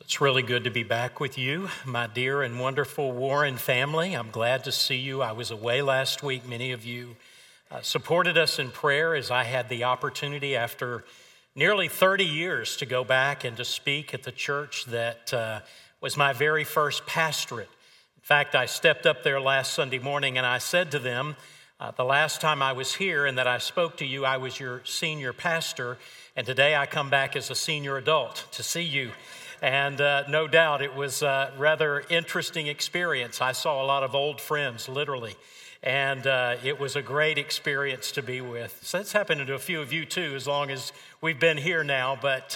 It's really good to be back with you, my dear and wonderful Warren family. I'm glad to see you. I was away last week. Many of you supported us in prayer as I had the opportunity after nearly 30 years to go back and to speak at the church that was my very first pastorate. In fact, I stepped up there last Sunday morning and I said to them, the last time I was here and that I spoke to you, I was your senior pastor, and today I come back as a senior adult to see you. And no doubt it was a rather interesting experience. I saw a lot of old friends, literally. And it was a great experience to be with. So it's happened to a few of you too, as long as we've been here now. But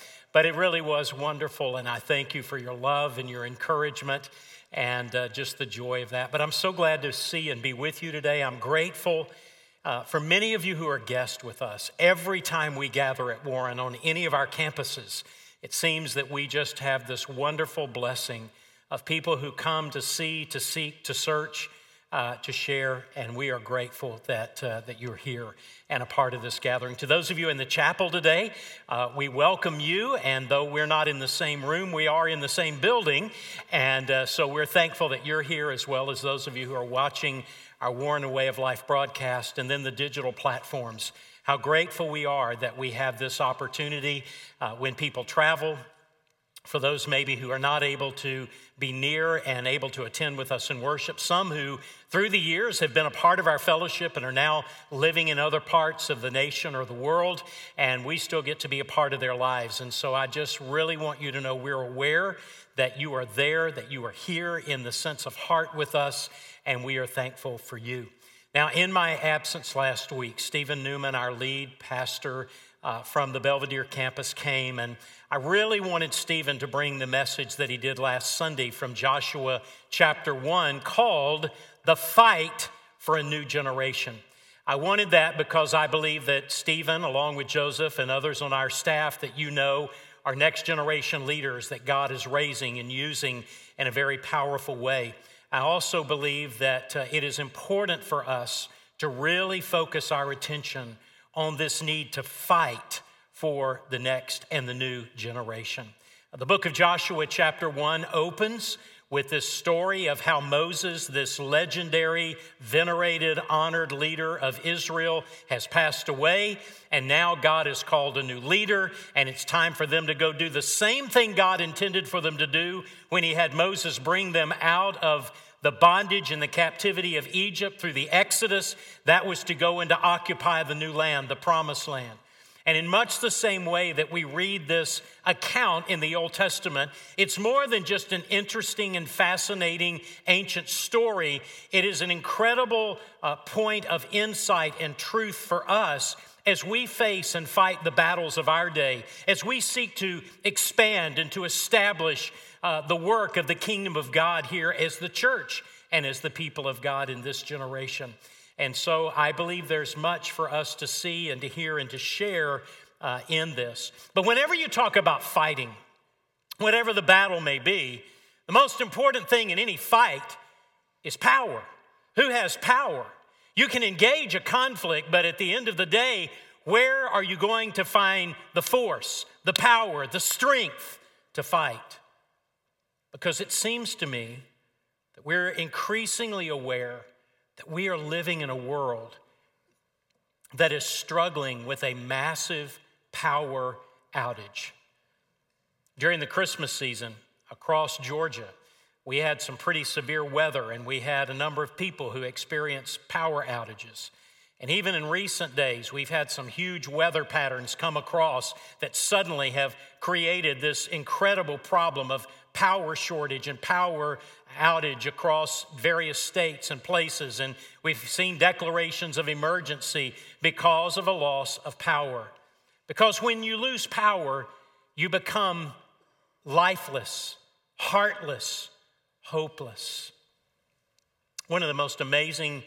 it really was wonderful. And I thank you for your love and your encouragement and just the joy of that. But I'm so glad to see and be with you today. I'm grateful for many of you who are guests with us. Every time we gather at Warren on any of our campuses, it seems that we just have this wonderful blessing of people who come to see, to seek, to search, to share, and we are grateful that you're here and a part of this gathering. To those of you in the chapel today, we welcome you, and though we're not in the same room, we are in the same building, and so we're thankful that you're here, as well as those of you who are watching our Warren A Way of Life broadcast and then the digital platforms. How grateful we are that we have this opportunity when people travel. For those maybe who are not able to be near and able to attend with us in worship, some who through the years have been a part of our fellowship and are now living in other parts of the nation or the world, and we still get to be a part of their lives. And so I just really want you to know we're aware that you are there, that you are here in the sense of heart with us, and we are thankful for you. Now, in my absence last week, Stephen Newman, our lead pastor from the Belvedere campus, came, and I really wanted Stephen to bring the message that he did last Sunday from Joshua chapter 1 called The Fight for a New Generation. I wanted that because I believe that Stephen, along with Joseph and others on our staff that you know, are next generation leaders that God is raising and using in a very powerful way. I also believe that it is important for us to really focus our attention on this need to fight for the next and the new generation. The book of Joshua chapter 1 opens with this story of how Moses, this legendary, venerated, honored leader of Israel, has passed away, and now God has called a new leader, and it's time for them to go do the same thing God intended for them to do when he had Moses bring them out of the bondage and the captivity of Egypt through the Exodus. That was to go and to occupy the new land, the promised land. And in much the same way that we read this account in the Old Testament, it's more than just an interesting and fascinating ancient story. It is an incredible point of insight and truth for us as we face and fight the battles of our day, as we seek to expand and to establish the work of the kingdom of God here as the church and as the people of God in this generation. And so I believe there's much for us to see and to hear and to share in this. But whenever you talk about fighting, whatever the battle may be, the most important thing in any fight is power. Who has power? You can engage a conflict, but at the end of the day, where are you going to find the force, the power, the strength to fight? Because it seems to me that we're increasingly aware that we are living in a world that is struggling with a massive power outage. During the Christmas season across Georgia, we had some pretty severe weather, and we had a number of people who experienced power outages. And even in recent days, we've had some huge weather patterns come across that suddenly have created this incredible problem of power shortage and power outage across various states and places. And we've seen declarations of emergency because of a loss of power. Because when you lose power, you become lifeless, heartless, hopeless. One of the most amazing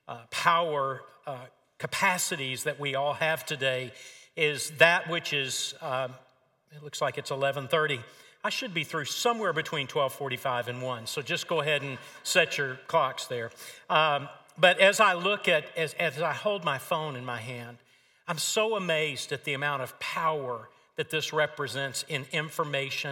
power capacities that we all have today is that which is, it looks like it's 11:30. I should be through somewhere between 12:45 and 1, so just go ahead and set your clocks there. But as I look at, as I hold my phone in my hand, I'm so amazed at the amount of power that this represents in information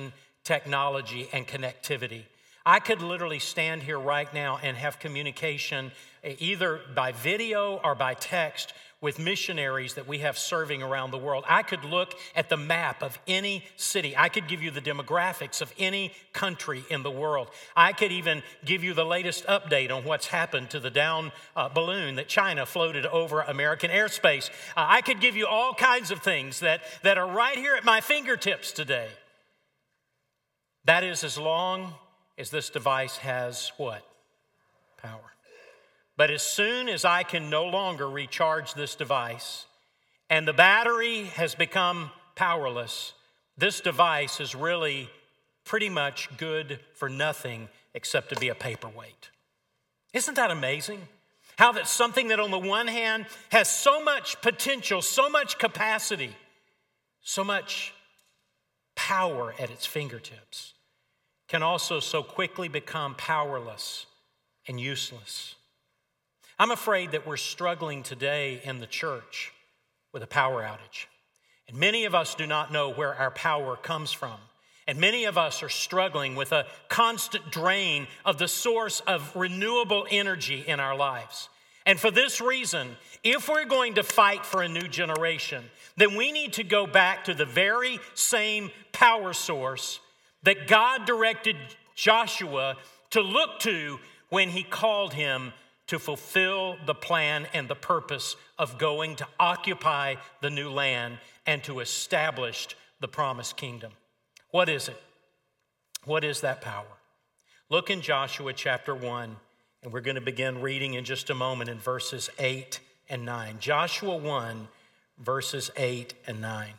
technology and connectivity. I could literally stand here right now and have communication either by video or by text with missionaries that we have serving around the world. I could look at the map of any city. I could give you the demographics of any country in the world. I could even give you the latest update on what's happened to the down balloon that China floated over American airspace. I could give you all kinds of things that are right here at my fingertips today. That is as long as this device has what? Power. But as soon as I can no longer recharge this device and the battery has become powerless, this device is really pretty much good for nothing except to be a paperweight. Isn't that amazing? How that something that on the one hand has so much potential, so much capacity, so much power at its fingertips, can also so quickly become powerless and useless. I'm afraid that we're struggling today in the church with a power outage. And many of us do not know where our power comes from. And many of us are struggling with a constant drain of the source of renewable energy in our lives. And for this reason, if we're going to fight for a new generation, then we need to go back to the very same power source that God directed Joshua to look to when he called him to fulfill the plan and the purpose of going to occupy the new land and to establish the promised kingdom. What is it? What is that power? Look in Joshua chapter 1, and we're going to begin reading in just a moment in verses 8 and 9. Joshua 1, verses 8 and 9.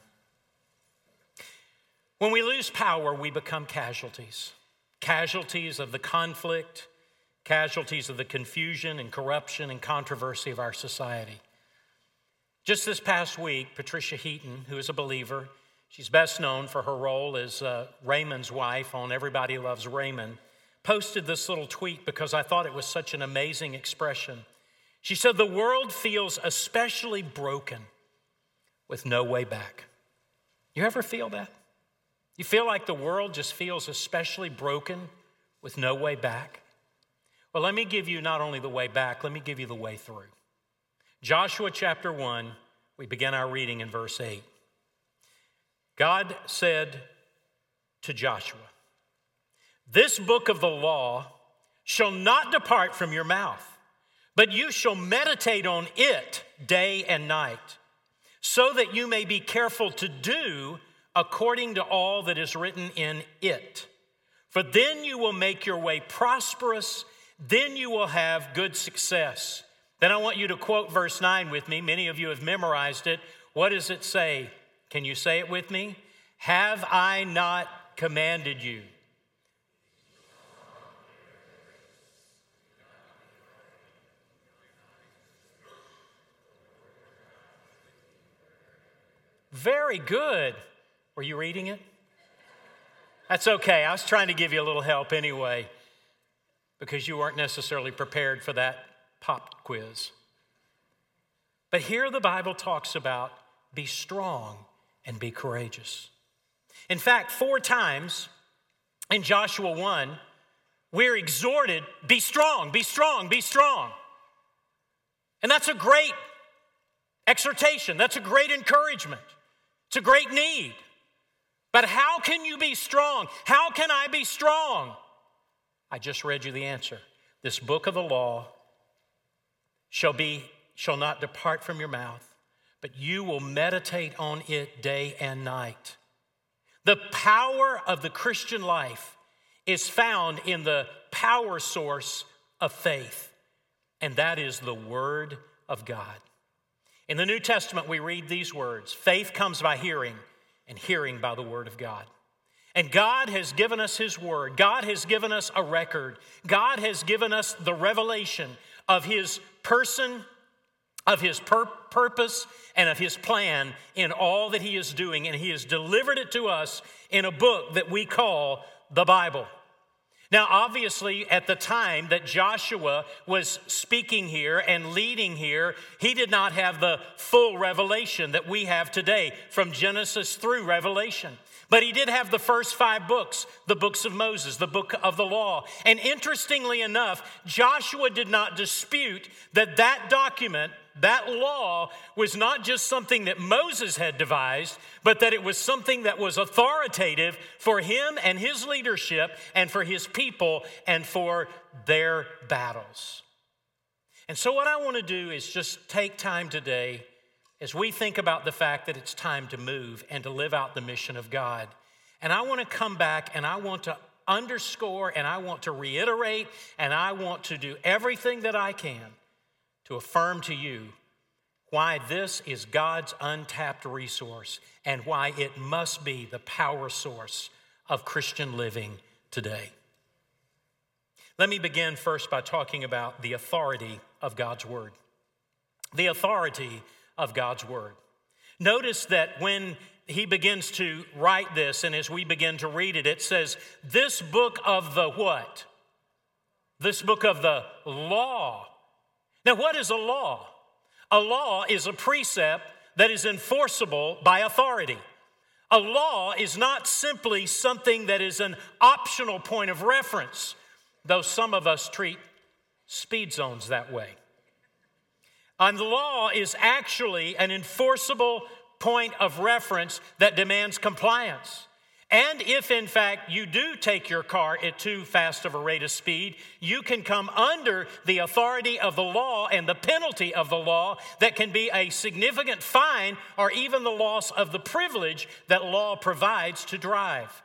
When we lose power, we become casualties. Casualties of the conflict, casualties of the confusion and corruption and controversy of our society. Just this past week, Patricia Heaton, who is a believer, she's best known for her role as Raymond's wife on Everybody Loves Raymond, posted this little tweet because I thought it was such an amazing expression. She said, "The world feels especially broken with no way back." You ever feel that? You feel like the world just feels especially broken with no way back? Well, let me give you not only the way back, let me give you the way through. Joshua chapter 1, we begin our reading in verse 8. God said to Joshua, "This book of the law shall not depart from your mouth, but you shall meditate on it day and night, so that you may be careful to do according to all that is written in it. For then you will make your way prosperous, then you will have good success." Then I want you to quote verse 9 with me. Many of you have memorized it. What does it say? Can you say it with me? Have I not commanded you? Very good. Were you reading it? That's okay. I was trying to give you a little help anyway, because you weren't necessarily prepared for that pop quiz. But here the Bible talks about be strong and be courageous. In fact, 4 times in Joshua 1, we're exhorted, be strong, be strong, be strong. And that's a great exhortation. That's a great encouragement. It's a great need. But how can you be strong? How can I be strong? I just read you the answer. This book of the law shall not depart from your mouth, but you will meditate on it day and night. The power of the Christian life is found in the power source of faith, and that is the Word of God. In the New Testament, we read these words: faith comes by hearing, and hearing by the Word of God. And God has given us His Word. God has given us a record. God has given us the revelation of His person, of His purpose, and of His plan in all that He is doing. And He has delivered it to us in a book that we call the Bible. Now, obviously, at the time that Joshua was speaking here and leading here, he did not have the full revelation that we have today from Genesis through Revelation. But he did have the first 5 books, the books of Moses, the book of the law. And interestingly enough, Joshua did not dispute that that document, that law, was not just something that Moses had devised, but that it was something that was authoritative for him and his leadership and for his people and for their battles. And so what I want to do is just take time today as we think about the fact that it's time to move and to live out the mission of God. And I want to come back and I want to underscore and I want to reiterate and I want to do everything that I can to affirm to you why this is God's untapped resource and why it must be the power source of Christian living today. Let me begin first by talking about the authority of God's word. The authority of God's word. Notice that when he begins to write this, and as we begin to read it, it says, this book of the what? This book of the law. Now, what is a law? A law is a precept that is enforceable by authority. A law is not simply something that is an optional point of reference, though some of us treat speed zones that way. And the law is actually an enforceable point of reference that demands compliance. And if, in fact, you do take your car at too fast of a rate of speed, you can come under the authority of the law and the penalty of the law that can be a significant fine or even the loss of the privilege that law provides to drive.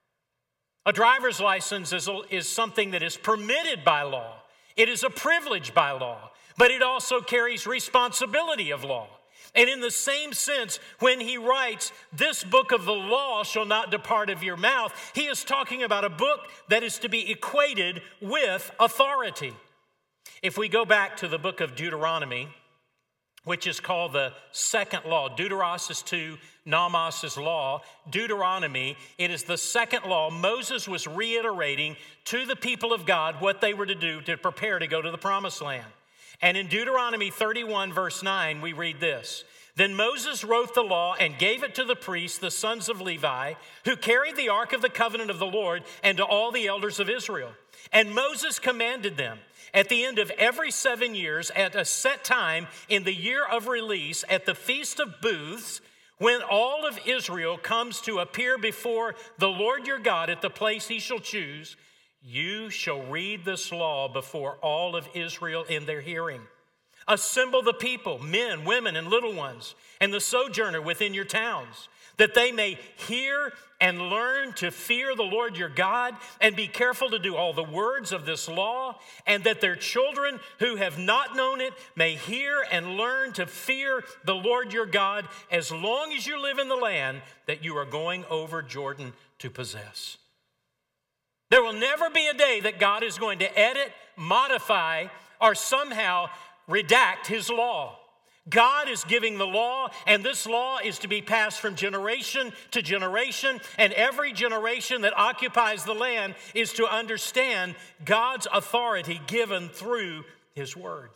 A driver's license is something that is permitted by law. It is a privilege by law, but it also carries responsibility of law. And in the same sense, when he writes, this book of the law shall not depart of your mouth, he is talking about a book that is to be equated with authority. If we go back to the book of Deuteronomy, which is called the second law, Deuteros is 2, Nomos is law. Deuteronomy, it is the second law. Moses was reiterating to the people of God what they were to do to prepare to go to the promised land. And in Deuteronomy 31, verse 9, we read this. Then Moses wrote the law and gave it to the priests, the sons of Levi, who carried the ark of the covenant of the Lord, and to all the elders of Israel. And Moses commanded them, at the end of every 7 years, at a set time in the year of release, at the Feast of Booths, when all of Israel comes to appear before the Lord your God at the place he shall choose, you shall read this law before all of Israel in their hearing. Assemble the people, men, women, and little ones, and the sojourner within your towns, that they may hear and learn to fear the Lord your God, and be careful to do all the words of this law, and that their children who have not known it may hear and learn to fear the Lord your God as long as you live in the land that you are going over Jordan to possess. There will never be a day that God is going to edit, modify, or somehow redact his law. God is giving the law, and this law is to be passed from generation to generation, and every generation that occupies the land is to understand God's authority given through his word.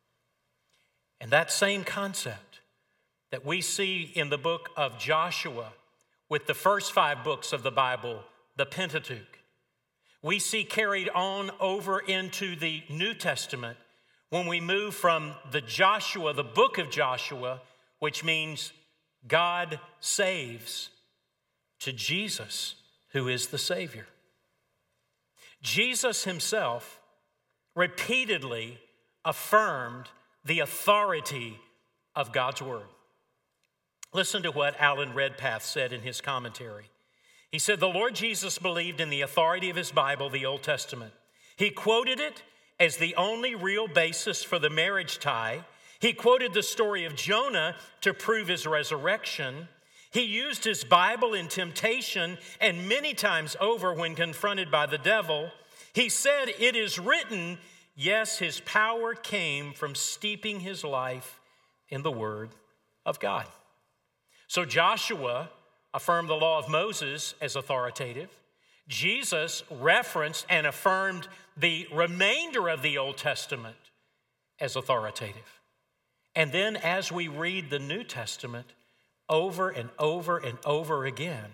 And that same concept that we see in the book of Joshua with the first 5 books of the Bible, the Pentateuch, we see carried on over into the New Testament when we move from the book of Joshua, which means God saves, to Jesus, who is the Savior. Jesus himself repeatedly affirmed the authority of God's word. Listen to what Alan Redpath said in his commentary. He said, the Lord Jesus believed in the authority of his Bible, the Old Testament. He quoted it as the only real basis for the marriage tie. He quoted the story of Jonah to prove his resurrection. He used his Bible in temptation and many times over when confronted by the devil. He said, it is written, yes, his power came from steeping his life in the word of God. So Joshua affirmed the law of Moses as authoritative. Jesus referenced and affirmed the remainder of the Old Testament as authoritative. And then as we read the New Testament over and over and over again,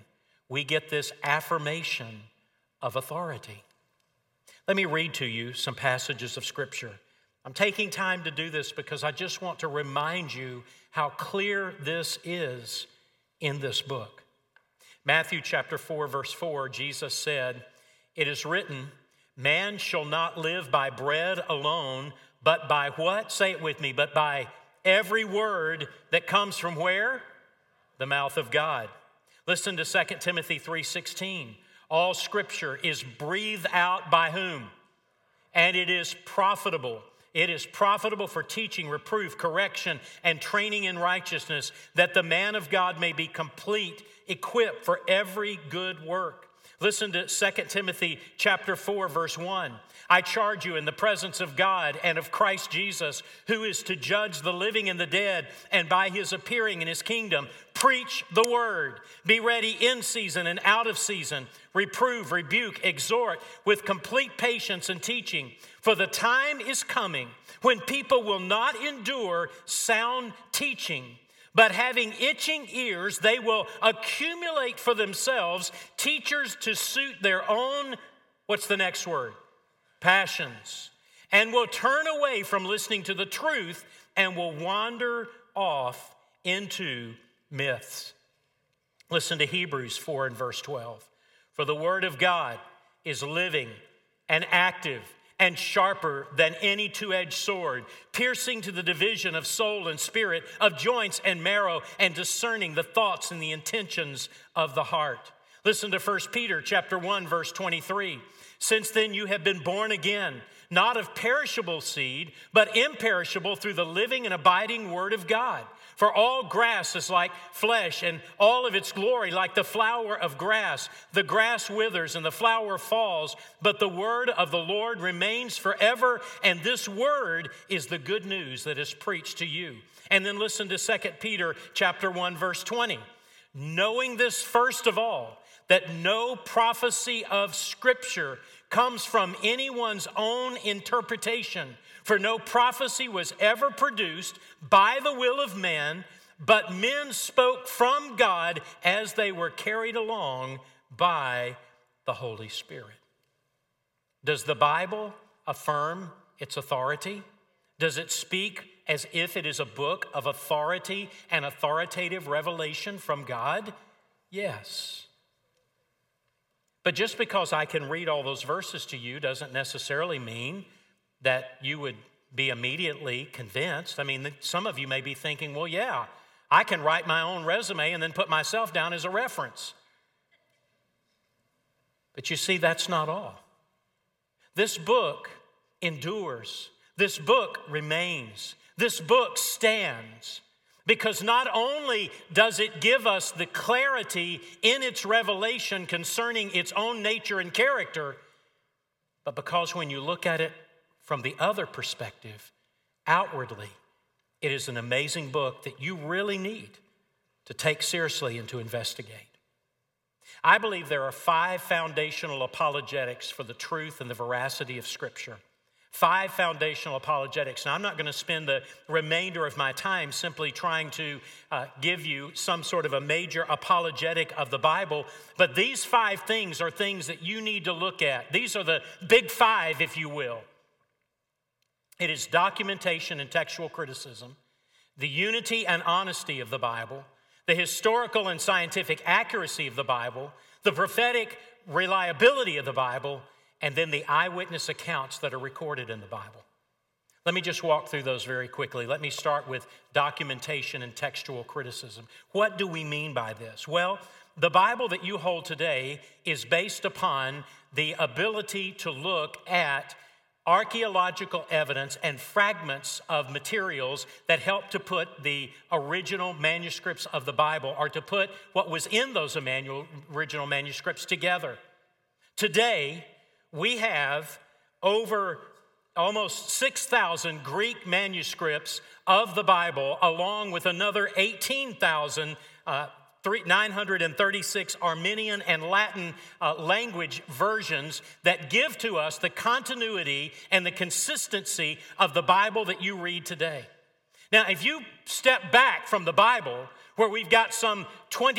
we get this affirmation of authority. Let me read to you some passages of Scripture. I'm taking time to do this because I just want to remind you how clear this is in this book. Matthew chapter 4, verse 4, Jesus said, "It is written, man shall not live by bread alone, but by" what? Say it with me. "But by every word that comes from" where? The mouth of God. Listen to 2 Timothy 3:16. "All Scripture is breathed out" by whom? "And it is profitable." It is profitable for teaching, reproof, correction, and training in righteousness, that the man of God may be complete, equipped for every good work. Listen to 2 Timothy chapter 4, verse 1. "I charge you in the presence of God and of Christ Jesus, who is to judge the living and the dead, and by his appearing in his kingdom, preach the word. Be ready in season and out of season. Reprove, rebuke, exhort with complete patience and teaching. For the time is coming when people will not endure sound teaching, but having itching ears, they will accumulate for themselves teachers to suit their own," what's the next word? "Passions, and will turn away from listening to the truth and will wander off into myths." Listen to Hebrews 4 and verse 12. "For the word of God is living and active and sharper than any two-edged sword, piercing to the division of soul and spirit, of joints and marrow, and discerning the thoughts and the intentions of the heart." Listen to 1 Peter chapter 1, verse 23. "Since then you have been born again, not of perishable seed, but imperishable, through the living and abiding word of God. For all grass is like flesh, and all of its glory like the flower of grass. The grass withers and the flower falls, but the word of the Lord remains forever. And this word is the good news that is preached to you." And then listen to 2 Peter chapter 1, verse 20. "Knowing this first of all, that no prophecy of Scripture comes from anyone's own interpretation. For no prophecy was ever produced by the will of man, but men spoke from God as they were carried along by the Holy Spirit." Does the Bible affirm its authority? Does it speak as if it is a book of authority and authoritative revelation from God? Yes. But just because I can read all those verses to you doesn't necessarily mean that you would be immediately convinced. I mean, some of you may be thinking, well, yeah, I can write my own resume and then put myself down as a reference. But you see, that's not all. This book endures. This book remains. This book stands. Because not only does it give us the clarity in its revelation concerning its own nature and character, but because when you look at it from the other perspective, outwardly, it is an amazing book that you really need to take seriously and to investigate. I believe there are 5 foundational apologetics for the truth and the veracity of Scripture. 5 foundational apologetics. Now, I'm not going to spend the remainder of my time simply trying to give you some sort of a major apologetic of the Bible, but these 5 things are things that you need to look at. These are the big 5, if you will. It is documentation and textual criticism, the unity and honesty of the Bible, the historical and scientific accuracy of the Bible, the prophetic reliability of the Bible, and then the eyewitness accounts that are recorded in the Bible. Let me just walk through those very quickly. Let me start with documentation and textual criticism. What do we mean by this? Well, the Bible that you hold today is based upon the ability to look at archaeological evidence and fragments of materials that help to put the original manuscripts of the Bible, or to put what was in those original manuscripts together. Today, we have over almost 6,000 Greek manuscripts of the Bible, along with another 18,936 Armenian and Latin language versions that give to us the continuity and the consistency of the Bible that you read today. Now, if you step back from the Bible, where we've got some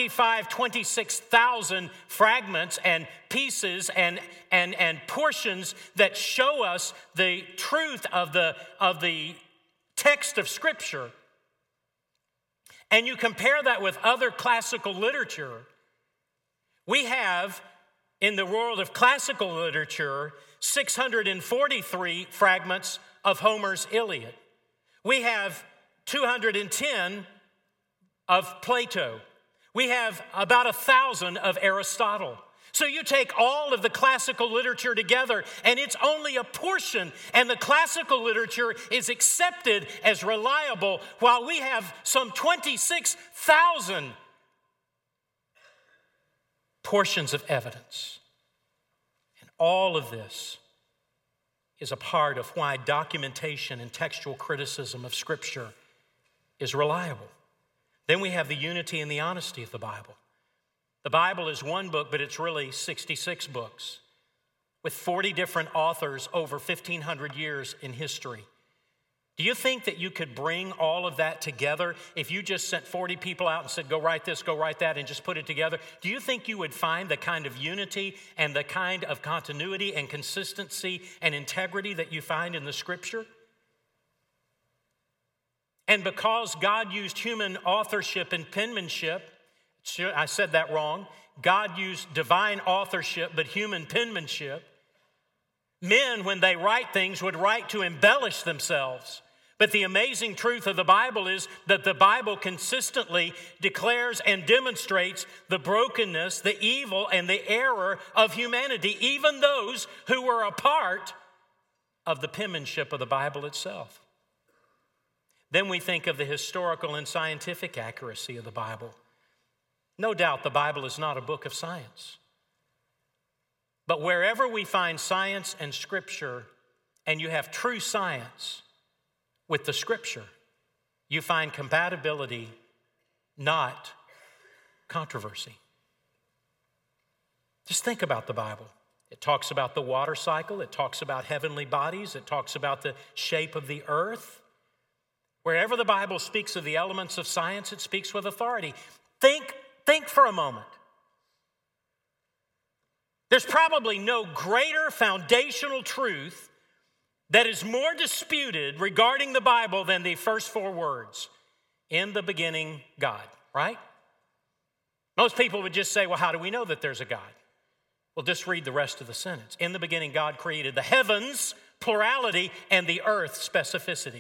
26,000 fragments and pieces and portions that show us the truth of the text of Scripture, and you compare that with other classical literature, we have, in the world of classical literature, 643 fragments of Homer's Iliad. We have 210 of Plato. We have about 1,000 of Aristotle. So you take all of the classical literature together, and it's only a portion, and the classical literature is accepted as reliable, while we have some 26,000 portions of evidence. And all of this is a part of why documentation and textual criticism of Scripture is reliable. Then we have the unity and the honesty of the Bible. The Bible is one book, but it's really 66 books with 40 different authors over 1,500 years in history. Do you think that you could bring all of that together if you just sent 40 people out and said, go write this, go write that, and just put it together? Do you think you would find the kind of unity and the kind of continuity and consistency and integrity that you find in the Scripture? And because God used human authorship and penmanship, I said that wrong. God used divine authorship, but human penmanship. Men, when they write things, would write to embellish themselves. But the amazing truth of the Bible is that the Bible consistently declares and demonstrates the brokenness, the evil, and the error of humanity, even those who were a part of the penmanship of the Bible itself. Then we think of the historical and scientific accuracy of the Bible. No doubt the Bible is not a book of science. But wherever we find science and Scripture, and you have true science with the Scripture, you find compatibility, not controversy. Just think about the Bible. It talks about the water cycle. It talks about heavenly bodies. It talks about the shape of the earth. Wherever the Bible speaks of the elements of science, it speaks with authority. Think for a moment. There's probably no greater foundational truth that is more disputed regarding the Bible than the first four words, in the beginning, God, right? Most people would just say, well, how do we know that there's a God? Well, just read the rest of the sentence. In the beginning, God created the heavens, plurality, and the earth, specificity.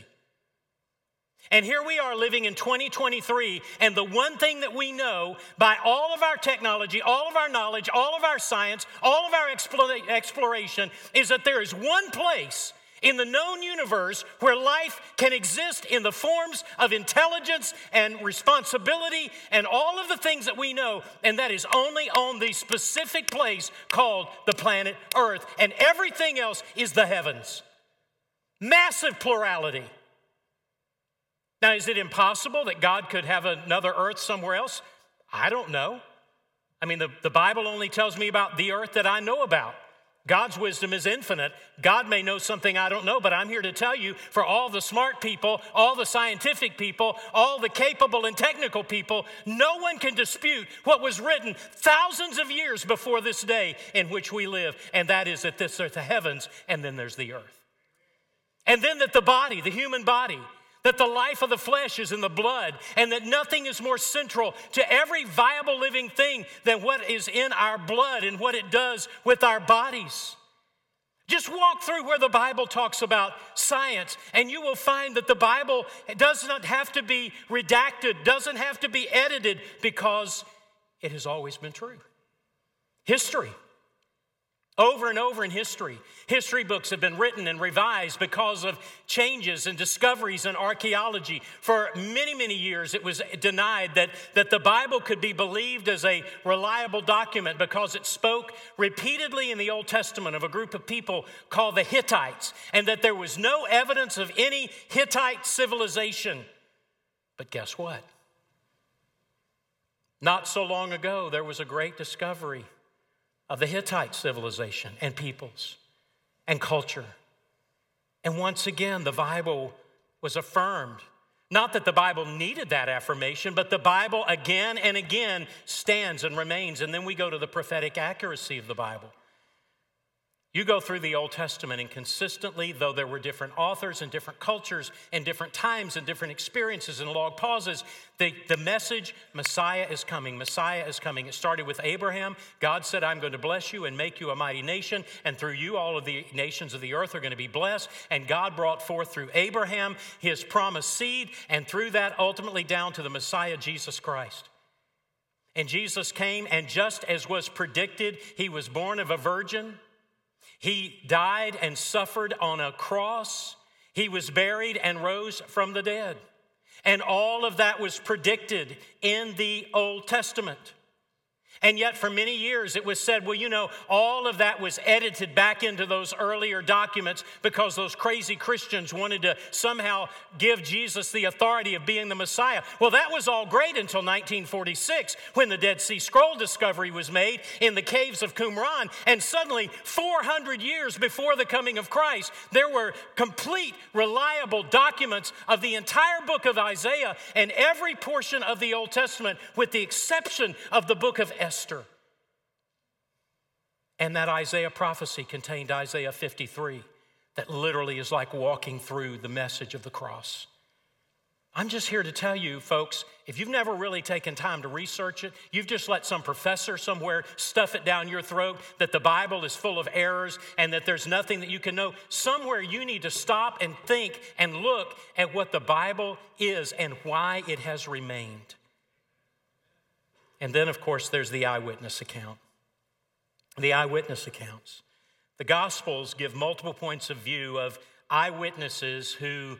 And here we are living in 2023, and the one thing that we know by all of our technology, all of our knowledge, all of our science, all of our exploration is that there is one place in the known universe where life can exist in the forms of intelligence and responsibility and all of the things that we know, and that is only on the specific place called the planet Earth, and everything else is the heavens. Massive plurality. Now, is it impossible that God could have another earth somewhere else? I don't know. I mean, the Bible only tells me about the earth that I know about. God's wisdom is infinite. God may know something I don't know, but I'm here to tell you, for all the smart people, all the scientific people, all the capable and technical people, no one can dispute what was written thousands of years before this day in which we live, and that is that there's the heavens and then there's the earth. And then that the body, the human body, that the life of the flesh is in the blood, and that nothing is more central to every viable living thing than what is in our blood and what it does with our bodies. Just walk through where the Bible talks about science, and you will find that the Bible does not have to be redacted, doesn't have to be edited, because it has always been true. History. Over and over in history, history books have been written and revised because of changes and discoveries in archaeology. For many, many years, it was denied that the Bible could be believed as a reliable document because it spoke repeatedly in the Old Testament of a group of people called the Hittites, and that there was no evidence of any Hittite civilization. But guess what? Not so long ago, there was a great discovery of the Hittite civilization and peoples and culture. And once again, the Bible was affirmed Not that the Bible needed that affirmation, but the Bible again and again stands and remains. And then we go to the prophetic accuracy of the Bible. You go through the Old Testament and consistently, though there were different authors and different cultures and different times and different experiences and long pauses, the message, Messiah is coming, Messiah is coming. It started with Abraham. God said, I'm going to bless you and make you a mighty nation, and through you all of the nations of the earth are going to be blessed. And God brought forth through Abraham his promised seed, and through that ultimately down to the Messiah, Jesus Christ. And Jesus came, and just as was predicted, he was born of a virgin. He died and suffered on a cross. He was buried and rose from the dead. And all of that was predicted in the Old Testament. And yet for many years it was said, well, you know, all of that was edited back into those earlier documents because those crazy Christians wanted to somehow give Jesus the authority of being the Messiah. Well, that was all great until 1946 when the Dead Sea Scroll discovery was made in the caves of Qumran. And suddenly, 400 years before the coming of Christ, there were complete, reliable documents of the entire book of Isaiah and every portion of the Old Testament with the exception of the book of Esther. And that Isaiah prophecy contained Isaiah 53 that literally is like walking through the message of the cross. I'm just here to tell you, folks, if you've never really taken time to research it, you've just let some professor somewhere stuff it down your throat that the Bible is full of errors and that there's nothing that you can know. Somewhere you need to stop and think and look at what the Bible is and why it has remained. And then, of course, there's the eyewitness account. The eyewitness accounts. The Gospels give multiple points of view of eyewitnesses who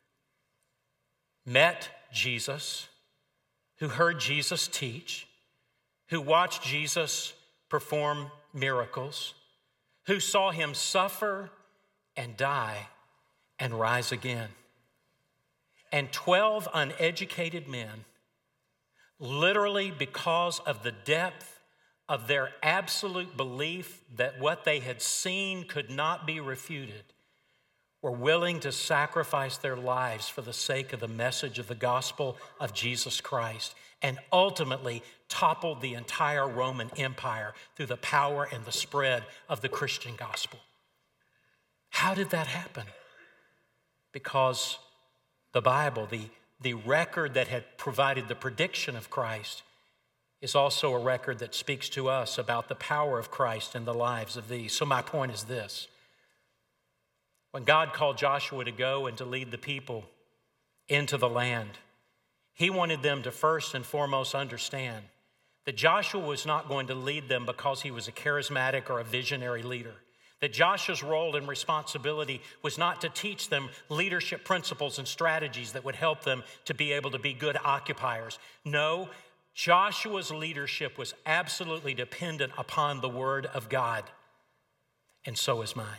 met Jesus, who heard Jesus teach, who watched Jesus perform miracles, who saw him suffer and die and rise again. And 12 uneducated men, literally because of the depth of their absolute belief that what they had seen could not be refuted, were willing to sacrifice their lives for the sake of the message of the gospel of Jesus Christ, and ultimately toppled the entire Roman Empire through the power and the spread of the Christian gospel. How did that happen? Because the Bible, the record that had provided the prediction of Christ, is also a record that speaks to us about the power of Christ in the lives of these. So my point is this. When God called Joshua to go and to lead the people into the land, he wanted them to first and foremost understand that Joshua was not going to lead them because he was a charismatic or a visionary leader. That Joshua's role and responsibility was not to teach them leadership principles and strategies that would help them to be able to be good occupiers. No, Joshua's leadership was absolutely dependent upon the word of God, and so is mine.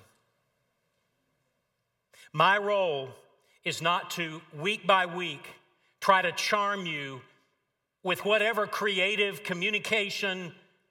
My role is not to, week by week, try to charm you with whatever creative communication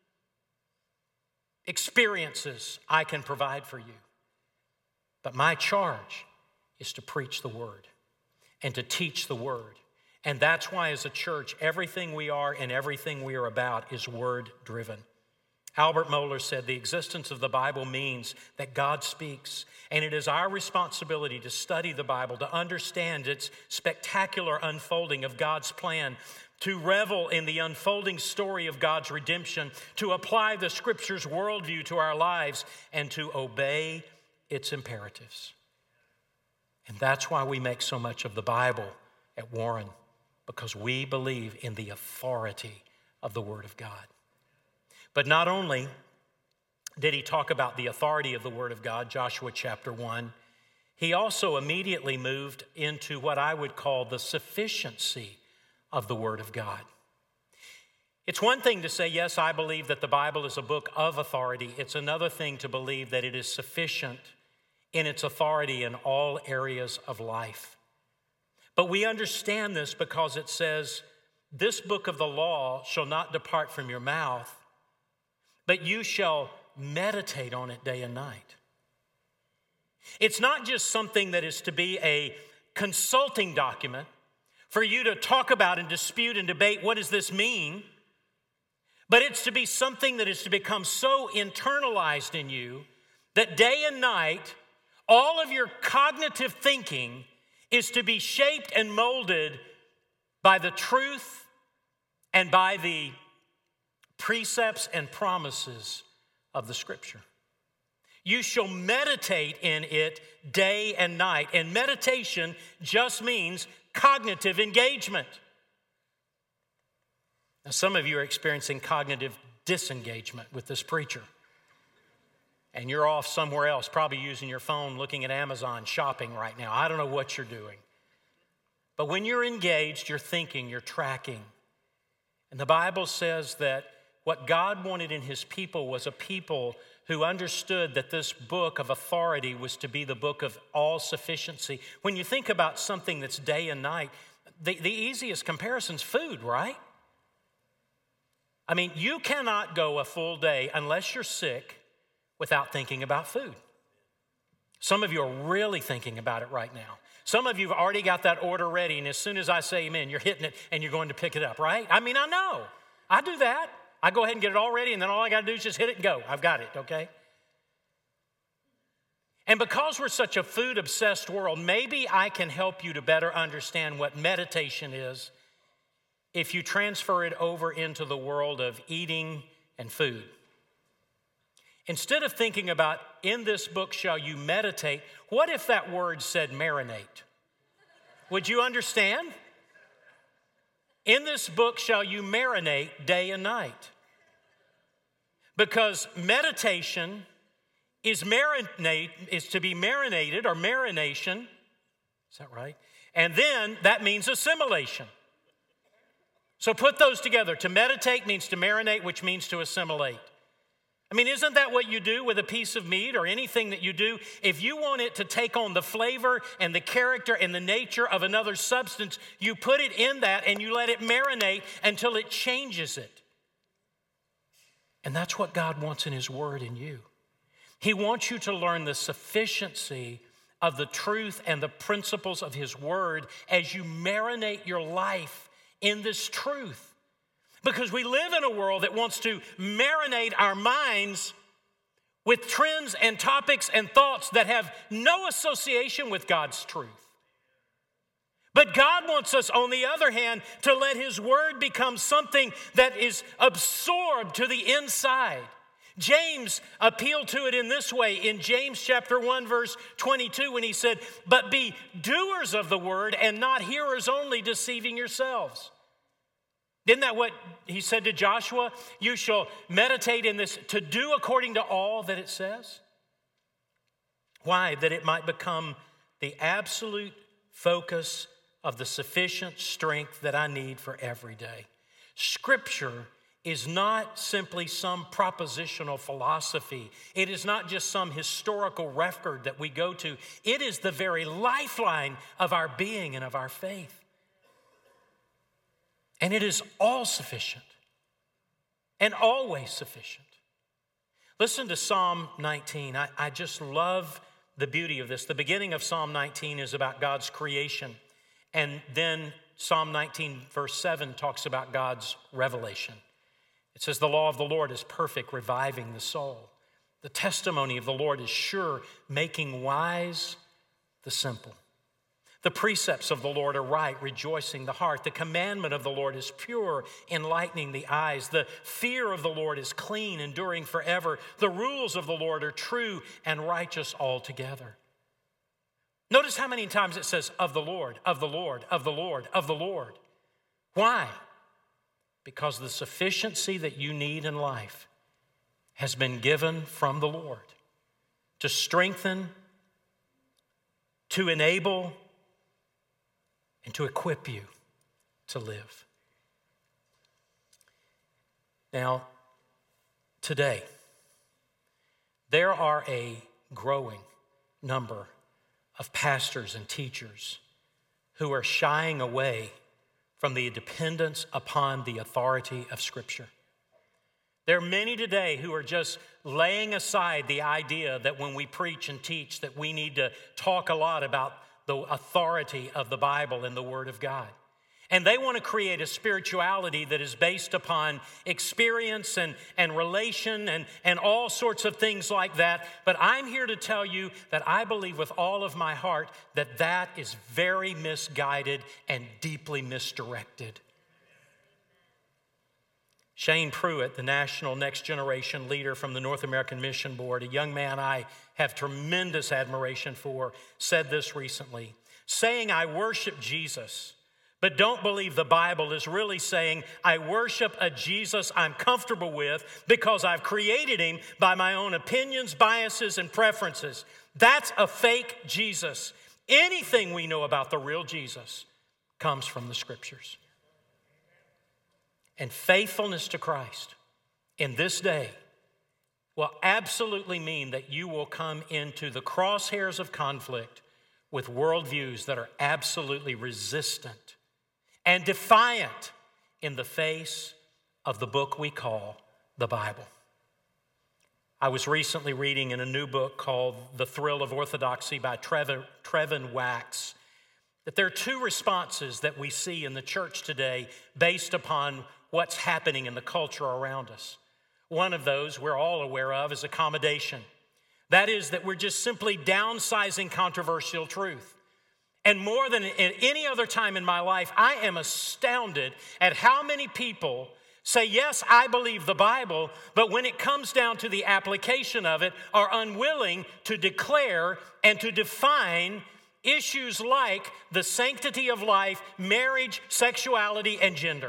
experiences I can provide for you. But my charge is to preach the word and to teach the word. And that's why as a church, everything we are and everything we are about is word-driven. Albert Mohler said, the existence of the Bible means that God speaks, and it is our responsibility to study the Bible, to understand its spectacular unfolding of God's plan, to revel in the unfolding story of God's redemption, to apply the Scripture's worldview to our lives, and to obey its imperatives. And that's why we make so much of the Bible at Warren, because we believe in the authority of the Word of God. But not only did he talk about the authority of the Word of God, Joshua chapter 1, he also immediately moved into what I would call the sufficiency of the Word of God. It's one thing to say, yes, I believe that the Bible is a book of authority. It's another thing to believe that it is sufficient in its authority in all areas of life. But we understand this because it says, this book of the law shall not depart from your mouth, but you shall meditate on it day and night. It's not just something that is to be a consulting document for you to talk about and dispute and debate what does this mean, but it's to be something that is to become so internalized in you that day and night, all of your cognitive thinking is to be shaped and molded by the truth and by the precepts and promises of the Scripture. You shall meditate in it day and night. And meditation just means cognitive engagement. Now, some of you are experiencing cognitive disengagement with this preacher. And you're off somewhere else, probably using your phone, looking at Amazon, shopping right now. I don't know what you're doing. But when you're engaged, you're thinking, you're tracking. And the Bible says that what God wanted in his people was a people who understood that this book of authority was to be the book of all sufficiency. When you think about something that's day and night, the easiest comparison's food, right? I mean, you cannot go a full day unless you're sick without thinking about food. Some of you are really thinking about it right now. Some of you have already got that order ready, and as soon as I say amen, you're hitting it and you're going to pick it up, right? I mean, I know. I do that. I go ahead and get it all ready, and then all I got to do is just hit it and go. I've got it, okay? And because we're such a food-obsessed world, maybe I can help you to better understand what meditation is if you transfer it over into the world of eating and food. Instead of thinking about, in this book shall you meditate, what if that word said marinate? Would you understand? In this book shall you marinate day and night. Because meditation is to be marinated or marination. Is that right? And then that means assimilation. So put those together. To meditate means to marinate, which means to assimilate. I mean, isn't that what you do with a piece of meat or anything that you do? If you want it to take on the flavor and the character and the nature of another substance, you put it in that and you let it marinate until it changes it. And that's what God wants in his word in you. He wants you to learn the sufficiency of the truth and the principles of his word as you marinate your life in this truth. Because we live in a world that wants to marinate our minds with trends and topics and thoughts that have no association with God's truth. But God wants us, on the other hand, to let his word become something that is absorbed to the inside. James appealed to it in this way in James chapter 1, verse 22, when he said, "But be doers of the word and not hearers only, deceiving yourselves." Isn't that what he said to Joshua? You shall meditate in this to do according to all that it says. Why? That it might become the absolute focus of the sufficient strength that I need for every day. Scripture is not simply some propositional philosophy. It is not just some historical record that we go to. It is the very lifeline of our being and of our faith. And it is all sufficient and always sufficient. Listen to Psalm 19. I just love the beauty of this. The beginning of Psalm 19 is about God's creation. And then Psalm 19 verse 7 talks about God's revelation. It says, "The law of the Lord is perfect, reviving the soul. The testimony of the Lord is sure, making wise the simple. The precepts of the Lord are right, rejoicing the heart. The commandment of the Lord is pure, enlightening the eyes. The fear of the Lord is clean, enduring forever. The rules of the Lord are true and righteous altogether." Notice how many times it says, of the Lord, of the Lord, of the Lord, of the Lord. Why? Because the sufficiency that you need in life has been given from the Lord to strengthen, to enable, and to equip you to live. Now, today, there are a growing number of pastors and teachers who are shying away from the dependence upon the authority of Scripture. There are many today who are just laying aside the idea that when we preach and teach that we need to talk a lot about the authority of the Bible and the Word of God. And they want to create a spirituality that is based upon experience and relation and all sorts of things like that. But I'm here to tell you that I believe with all of my heart that that is very misguided and deeply misdirected. Shane Pruitt, the national next generation leader from the North American Mission Board, a young man I have tremendous admiration for, said this recently. Saying I worship Jesus, but don't believe the Bible is really saying I worship a Jesus I'm comfortable with because I've created him by my own opinions, biases, and preferences. That's a fake Jesus. Anything we know about the real Jesus comes from the Scriptures. And faithfulness to Christ in this day will absolutely mean that you will come into the crosshairs of conflict with worldviews that are absolutely resistant and defiant in the face of the book we call the Bible. I was recently reading in a new book called The Thrill of Orthodoxy by Trevin Wax that there are two responses that we see in the church today based upon what's happening in the culture around us. One of those we're all aware of is accommodation. That is that we're just simply downsizing controversial truth. And more than at any other time in my life, I am astounded at how many people say, yes, I believe the Bible, but when it comes down to the application of it, are unwilling to declare and to define issues like the sanctity of life, marriage, sexuality, and gender.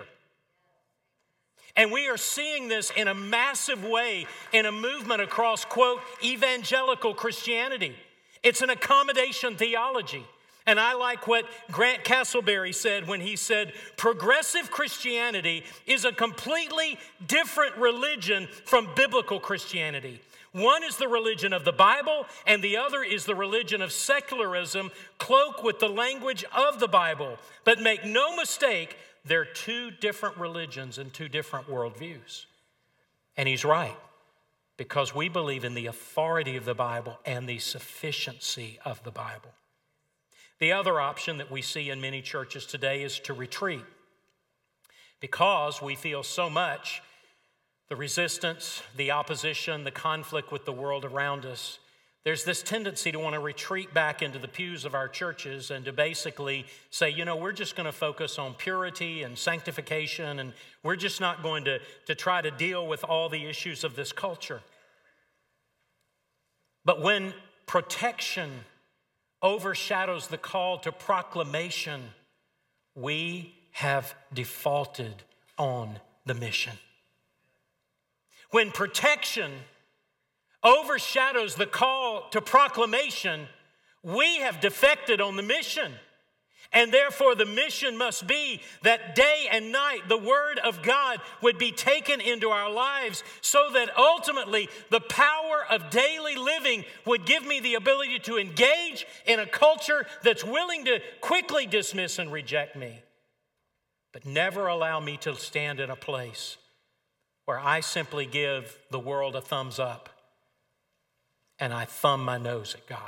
And we are seeing this in a massive way in a movement across, quote, evangelical Christianity. It's an accommodation theology. And I like what Grant Castleberry said when he said, progressive Christianity is a completely different religion from biblical Christianity. One is the religion of the Bible, and the other is the religion of secularism, cloaked with the language of the Bible. But make no mistake, they're two different religions and two different worldviews. And he's right, because we believe in the authority of the Bible and the sufficiency of the Bible. The other option that we see in many churches today is to retreat, because we feel so much the resistance, the opposition, the conflict with the world around us. There's this tendency to want to retreat back into the pews of our churches and to basically say, we're just going to focus on purity and sanctification, and we're just not going to try to deal with all the issues of this culture. But when protection overshadows the call to proclamation, we have defaulted on the mission. When protection overshadows the call to proclamation, we have defected on the mission. And therefore the mission must be that day and night the Word of God would be taken into our lives so that ultimately the power of daily living would give me the ability to engage in a culture that's willing to quickly dismiss and reject me, but never allow me to stand in a place where I simply give the world a thumbs up and I thumb my nose at God.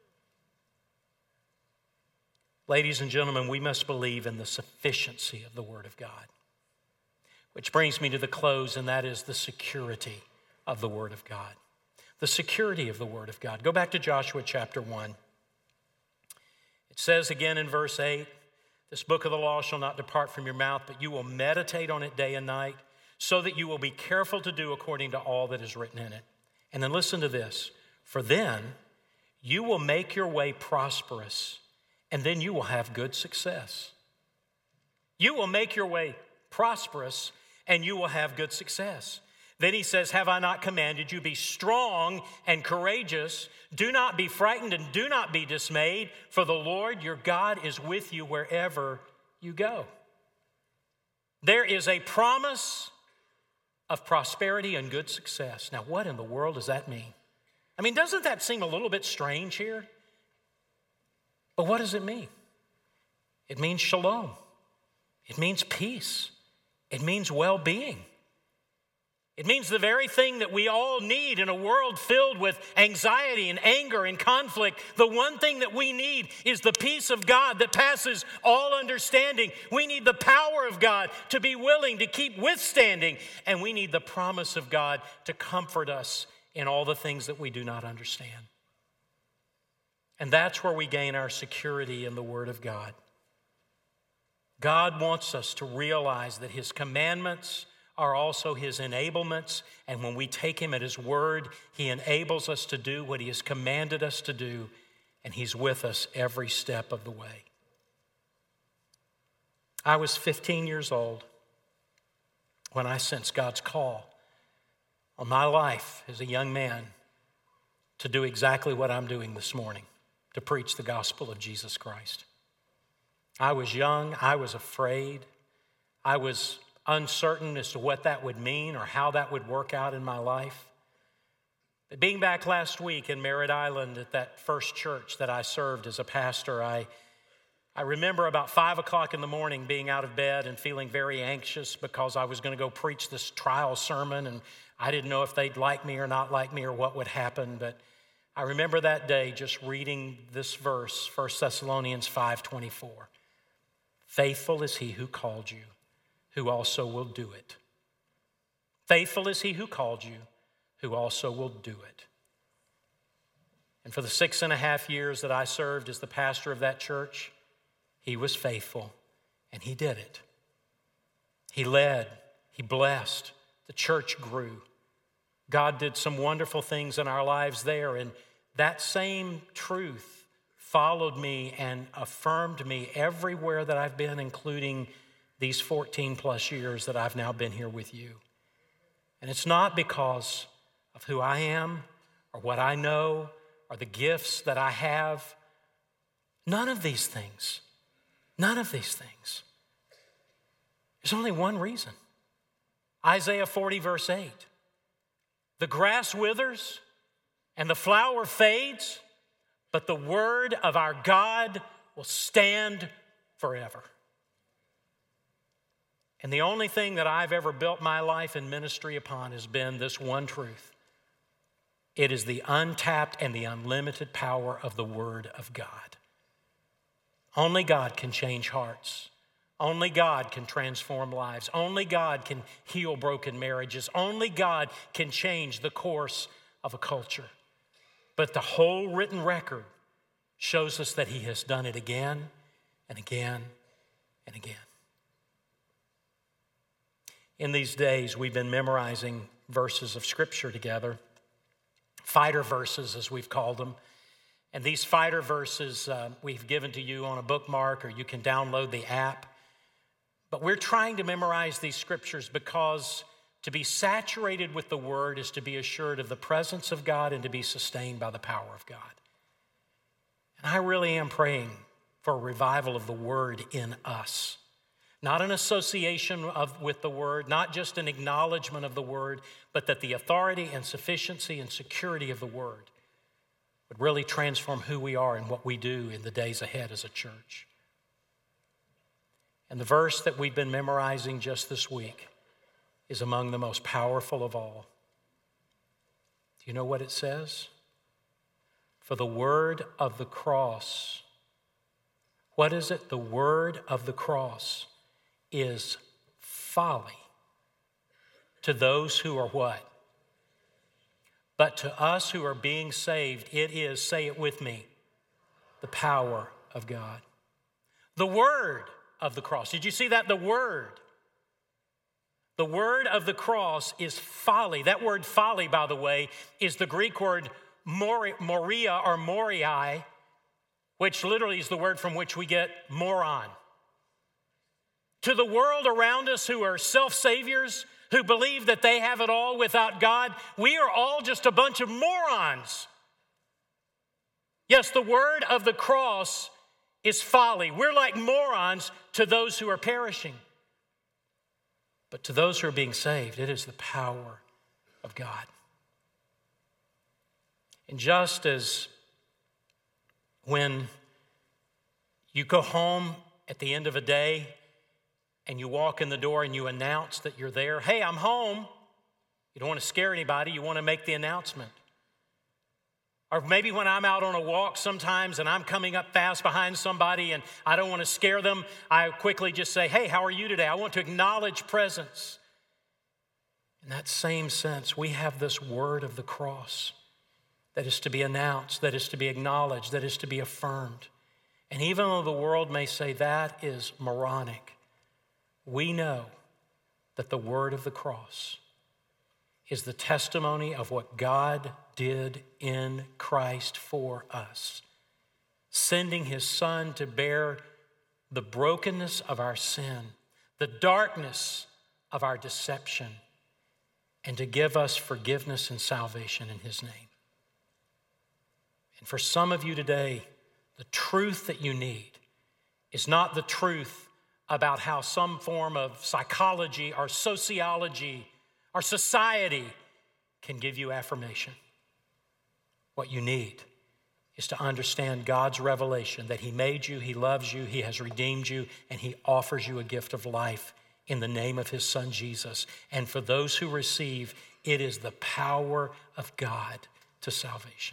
Ladies and gentlemen, we must believe in the sufficiency of the Word of God. Which brings me to the close, and that is the security of the Word of God. The security of the Word of God. Go back to Joshua chapter 1. It says again in verse 8, this book of the law shall not depart from your mouth, but you will meditate on it day and night, so that you will be careful to do according to all that is written in it. And then listen to this. For then you will make your way prosperous, and then you will have good success. You will make your way prosperous, and you will have good success. Then he says, have I not commanded you, be strong and courageous? Do not be frightened and do not be dismayed, for the Lord your God is with you wherever you go. There is a promise of prosperity and good success. Now, what in the world does that mean? I mean, doesn't that seem a little bit strange here? But what does it mean? It means shalom. It means peace. It means well-being. It means the very thing that we all need in a world filled with anxiety and anger and conflict. The one thing that we need is the peace of God that passes all understanding. We need the power of God to be willing to keep withstanding. And we need the promise of God to comfort us in all the things that we do not understand. And that's where we gain our security in the Word of God. God wants us to realize that His commandments are also His enablements. And when we take Him at His word, He enables us to do what He has commanded us to do. And He's with us every step of the way. I was 15 years old when I sensed God's call on my life as a young man to do exactly what I'm doing this morning, to preach the gospel of Jesus Christ. I was young, I was afraid, I was uncertain as to what that would mean or how that would work out in my life. But being back last week in Merritt Island at that first church that I served as a pastor, I remember about 5 o'clock in the morning being out of bed and feeling very anxious because I was going to go preach this trial sermon, and I didn't know if they'd like me or not like me or what would happen. But I remember that day just reading this verse, 1 Thessalonians 5:24. Faithful is He who called you, who also will do it. Faithful is He who called you, who also will do it. And for the 6.5 years that I served as the pastor of that church, He was faithful, and He did it. He led, He blessed, the church grew. God did some wonderful things in our lives there, and that same truth followed me and affirmed me everywhere that I've been, including these 14 plus years that I've now been here with you. And it's not because of who I am or what I know or the gifts that I have. None of these things. None of these things. There's only one reason. Isaiah 40 verse 8. The grass withers and the flower fades, but the word of our God will stand forever. And the only thing that I've ever built my life and ministry upon has been this one truth. It is the untapped and the unlimited power of the Word of God. Only God can change hearts. Only God can transform lives. Only God can heal broken marriages. Only God can change the course of a culture. But the whole written record shows us that He has done it again and again and again. In these days, we've been memorizing verses of Scripture together, fighter verses as we've called them. And these fighter verses we've given to you on a bookmark, or you can download the app. But we're trying to memorize these scriptures because to be saturated with the Word is to be assured of the presence of God and to be sustained by the power of God. And I really am praying for a revival of the Word in us. Not an association with the Word, not just an acknowledgement of the Word, but that the authority and sufficiency and security of the Word would really transform who we are and what we do in the days ahead as a church. And the verse that we've been memorizing just this week is among the most powerful of all. Do you know what it says? For the word of the cross. What is it? The word of the cross is folly to those who are what? But to us who are being saved, it is, say it with me, the power of God. The word of the cross. Did you see that? The word. The word of the cross is folly. That word folly, by the way, is the Greek word moria or moriai, which literally is the word from which we get moron. To the world around us who are self-saviors, who believe that they have it all without God, we are all just a bunch of morons. Yes, the word of the cross is folly. We're like morons to those who are perishing. But to those who are being saved, it is the power of God. And just as when you go home at the end of a day and you walk in the door and you announce that you're there, hey, I'm home. You don't want to scare anybody. You want to make the announcement. Or maybe when I'm out on a walk sometimes and I'm coming up fast behind somebody and I don't want to scare them, I quickly just say, hey, how are you today? I want to acknowledge presence. In that same sense, we have this word of the cross that is to be announced, that is to be acknowledged, that is to be affirmed. And even though the world may say that is moronic, we know that the word of the cross is the testimony of what God did in Christ for us, sending his Son to bear the brokenness of our sin, the darkness of our deception, and to give us forgiveness and salvation in his name. And for some of you today, the truth that you need is not the truth about how some form of psychology or sociology or society can give you affirmation. What you need is to understand God's revelation that he made you, he loves you, he has redeemed you, and he offers you a gift of life in the name of his Son, Jesus. And for those who receive, it is the power of God to salvation.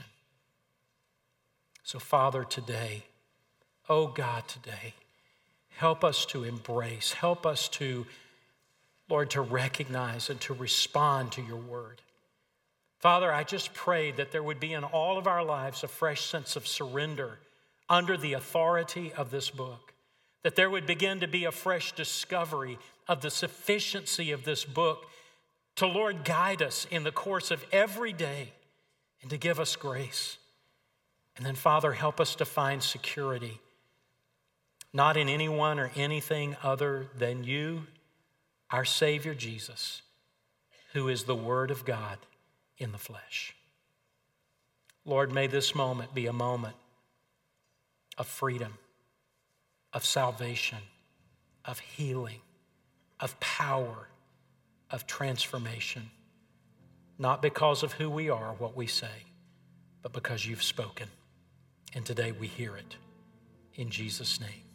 So, Father, today, oh God, today, help us to embrace, help us to, Lord, to recognize and to respond to your word. Father, I just pray that there would be in all of our lives a fresh sense of surrender under the authority of this book, that there would begin to be a fresh discovery of the sufficiency of this book to, Lord, guide us in the course of every day and to give us grace. And then, Father, help us to find security, not in anyone or anything other than you, our Savior Jesus, who is the Word of God in the flesh. Lord, may this moment be a moment of freedom, of salvation, of healing, of power, of transformation, not because of who we are or what we say, but because you've spoken. And today we hear it in Jesus' name.